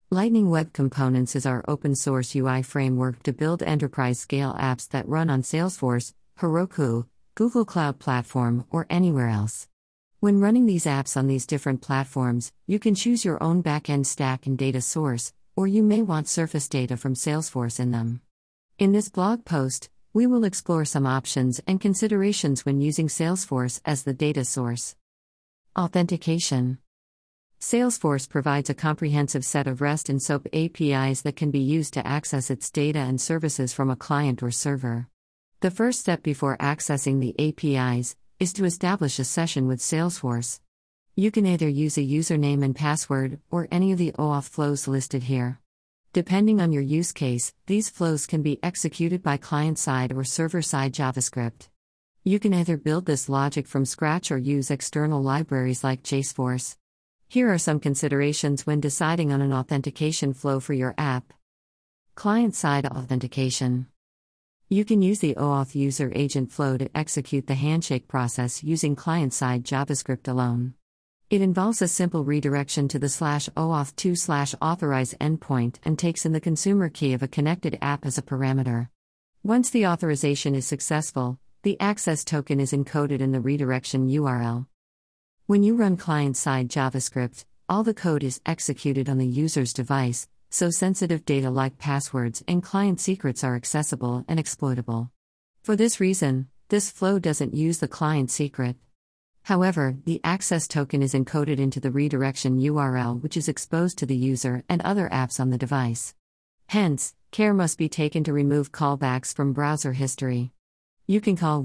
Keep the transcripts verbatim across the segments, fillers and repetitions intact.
Lightning Web Components is our open-source U I framework to build enterprise-scale apps that run on Salesforce, Heroku, Google Cloud Platform, or anywhere else. When running these apps on these different platforms, you can choose your own backend stack and data source, or you may want surface data from Salesforce in them. In this blog post, we will explore some options and considerations when using Salesforce as the data source. Authentication. Salesforce provides a comprehensive set of REST and SOAP A P Is that can be used to access its data and services from a client or server. The first step before accessing the A P Is is to establish a session with Salesforce. You can either use a username and password or any of the OAuth flows listed here. Depending on your use case, these flows can be executed by client-side or server-side JavaScript. You can either build this logic from scratch or use external libraries like JSForce. Here are some considerations when deciding on an authentication flow for your app. Client-side authentication. You can use the OAuth user agent flow to execute the handshake process using client-side JavaScript alone. It involves a simple redirection to the slash OAuth two slash authorize endpoint and takes in the consumer key of a connected app as a parameter. Once the authorization is successful, the access token is encoded in the redirection U R L. When you run client-side JavaScript, all the code is executed on the user's device, so sensitive data like passwords and client secrets are accessible and exploitable. For this reason, this flow doesn't use the client secret. However, the access token is encoded into the redirection U R L, which is exposed to the user and other apps on the device. Hence, care must be taken to remove callbacks from browser history. You can call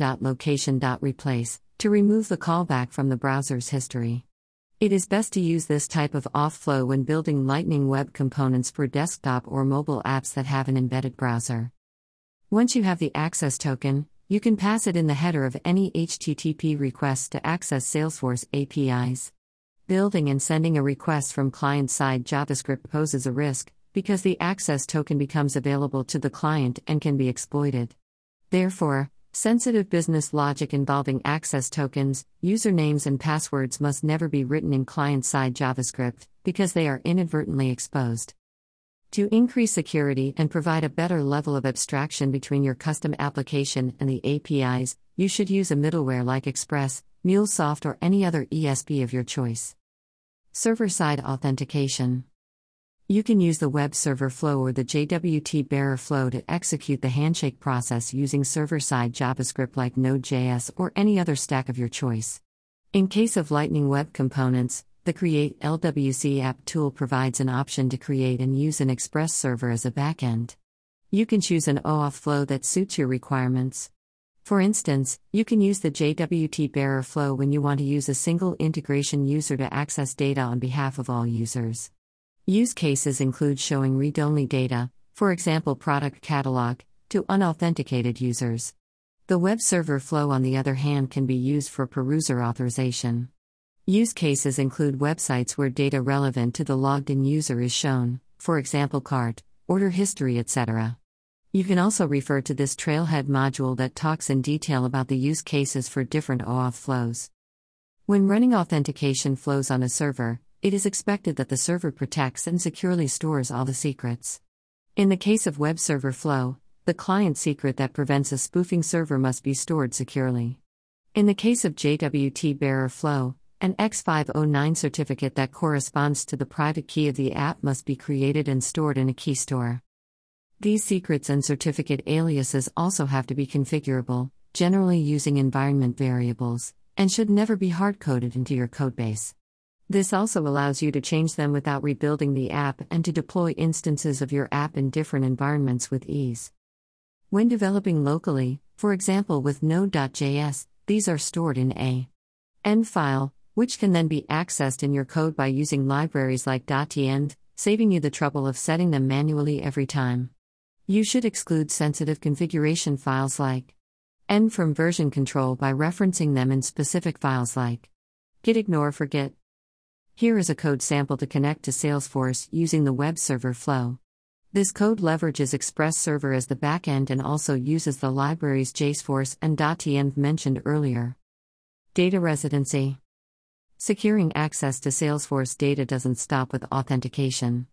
window.location.replace to remove the callback from the browser's history. It is best to use this type of auth flow when building Lightning Web Components for desktop or mobile apps that have an embedded browser. Once you have the access token, you can pass it in the header of any H T T P request to access Salesforce A P Is. Building and sending a request from client-side JavaScript poses a risk, because the access token becomes available to the client and can be exploited. Therefore, sensitive business logic involving access tokens, usernames and passwords must never be written in client-side JavaScript, because they are inadvertently exposed. To increase security and provide a better level of abstraction between your custom application and the A P Is, you should use a middleware like Express, MuleSoft or any other E S B of your choice. Server-side authentication. You can use the web server flow or the J W T bearer flow to execute the handshake process using server-side JavaScript like Node.js or any other stack of your choice. In case of Lightning Web Components, the Create L W C app tool provides an option to create and use an Express server as a backend. You can choose an OAuth flow that suits your requirements. For instance, you can use the J W T bearer flow when you want to use a single integration user to access data on behalf of all users. Use cases include showing read-only data, for example product catalog, to unauthenticated users. The web server flow, on the other hand, can be used for peruser authorization. Use cases include websites where data relevant to the logged-in user is shown, for example cart, order history, et cetera. You can also refer to this Trailhead module that talks in detail about the use cases for different OAuth flows. When running authentication flows on a server, it is expected that the server protects and securely stores all the secrets. In the case of web server flow, the client secret that prevents a spoofing server must be stored securely. In the case of J W T bearer flow, an X five oh nine certificate that corresponds to the private key of the app must be created and stored in a key store. These secrets and certificate aliases also have to be configurable, generally using environment variables, and should never be hard-coded into your codebase. This also allows you to change them without rebuilding the app and to deploy instances of your app in different environments with ease. When developing locally, for example with Node.js, these are stored in a .env file, which can then be accessed in your code by using libraries like .env, saving you the trouble of setting them manually every time. You should exclude sensitive configuration files like env from version control by referencing them in specific files like gitignore for Git. Here is a code sample to connect to Salesforce using the web server flow. This code leverages Express Server as the backend and also uses the libraries JSForce and .env mentioned earlier. Data residency. Securing access to Salesforce data doesn't stop with authentication.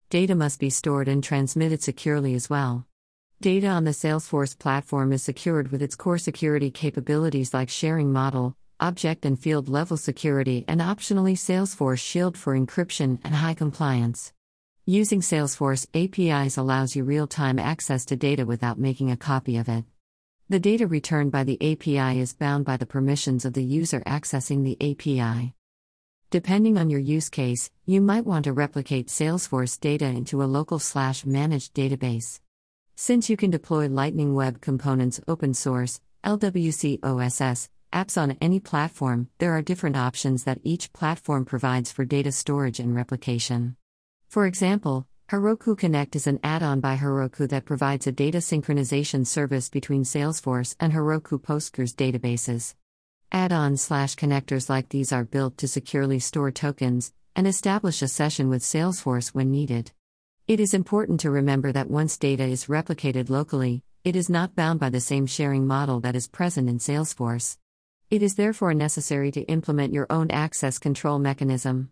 Data must be stored and transmitted securely as well. Data on the Salesforce platform is secured with its core security capabilities like sharing model, object and field level security, and optionally Salesforce Shield for encryption and high compliance. Using Salesforce A P Is allows you real-time access to data without making a copy of it. The data returned by the A P I is bound by the permissions of the user accessing the A P I. Depending on your use case, you might want to replicate Salesforce data into a local/managed database. Since you can deploy Lightning Web Components open source, L W C O S S, apps on any platform, there are different options that each platform provides for data storage and replication. For example, Heroku Connect is an add-on by Heroku that provides a data synchronization service between Salesforce and Heroku Postgres databases. Add-ons/connectors like these are built to securely store tokens and establish a session with Salesforce when needed. It is important to remember that once data is replicated locally, it is not bound by the same sharing model that is present in Salesforce. It is therefore necessary to implement your own access control mechanism.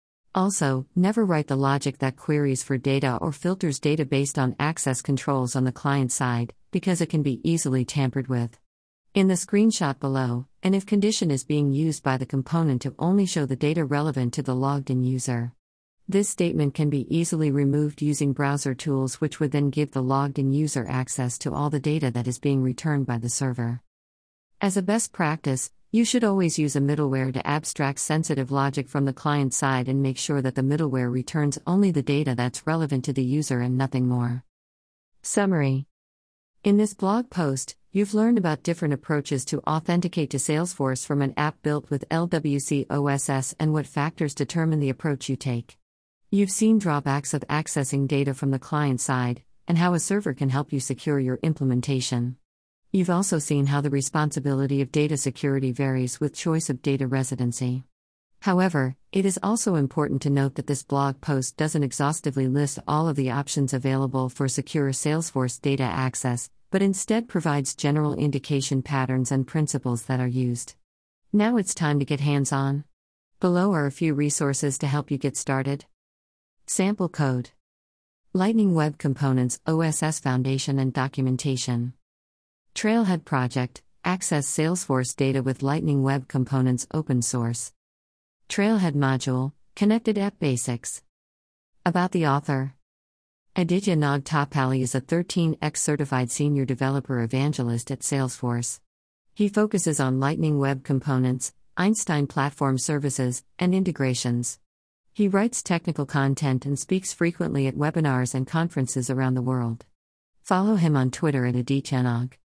Also, never write the logic that queries for data or filters data based on access controls on the client side, because it can be easily tampered with. In the screenshot below, an if condition is being used by the component to only show the data relevant to the logged-in user. This statement can be easily removed using browser tools, which would then give the logged-in user access to all the data that is being returned by the server. As a best practice, you should always use a middleware to abstract sensitive logic from the client side and make sure that the middleware returns only the data that's relevant to the user and nothing more. Summary. In this blog post, you've learned about different approaches to authenticate to Salesforce from an app built with L W C O S S and what factors determine the approach you take. You've seen drawbacks of accessing data from the client side, and how a server can help you secure your implementation. You've also seen how the responsibility of data security varies with choice of data residency. However, it is also important to note that this blog post doesn't exhaustively list all of the options available for secure Salesforce data access, but instead provides general indication patterns and principles that are used. Now it's time to get hands-on. Below are a few resources to help you get started. Sample code. Lightning Web Components, O S S Foundation and Documentation. Trailhead Project, access Salesforce data with Lightning Web Components open source. Trailhead Module, Connected App Basics. About the author. Aditya Nagtapalli is a thirteen X certified senior developer evangelist at Salesforce. He focuses on Lightning Web Components, Einstein Platform Services, and integrations. He writes technical content and speaks frequently at webinars and conferences around the world. Follow him on Twitter at Aditya Nag.